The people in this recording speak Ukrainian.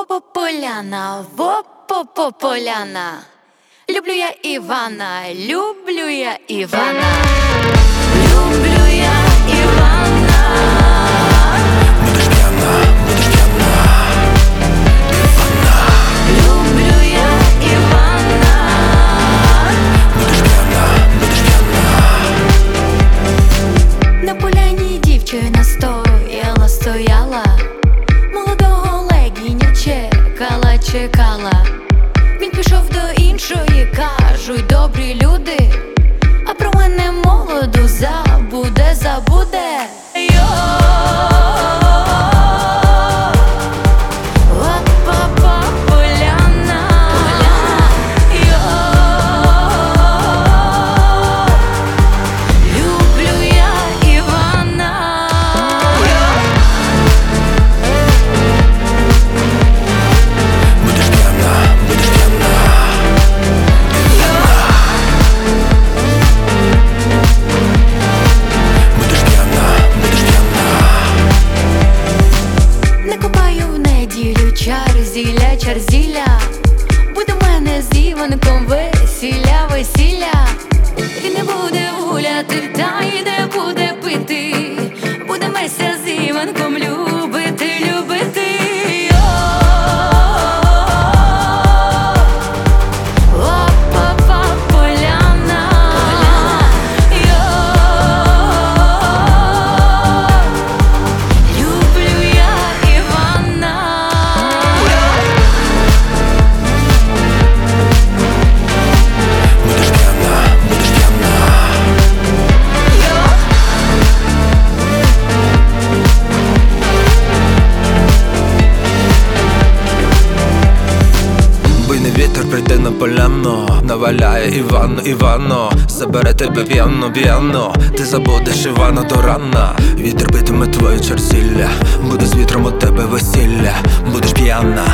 Поляна, Поляна. Люблю я Івана, люблю я Івана. Люблю я Івана. Будеш п'яна, будеш п'яна, Івана. Люблю я Івана. Будеш п'яна, будеш п'яна. На поляні дівчина стояла, молодого легіня чекала. Він пішов до іншої, кажуть добрі люди, а про мене молоду забуде. Поляна. Люблю я Івана. Будеш п'яна, будеш п'яна, Івана. Будеш п'яна, будеш п'яна. Не копаю в неділю чарзіля. Буде в мене з Іванком весілля. Він не буде гуляти, та й не буде пити. Будемося з Іванком любити. Поляна. Люблю я Івана. Будеш п'яна, будеш п'яна. Буйний вітер прийде на поляну, наваляє Івано, забере тебе п'яно. Ти забудеш Івана до рана. Вітер битиме твоє чарзілля, буде з вітром у тебе весілля. Будеш п'яна,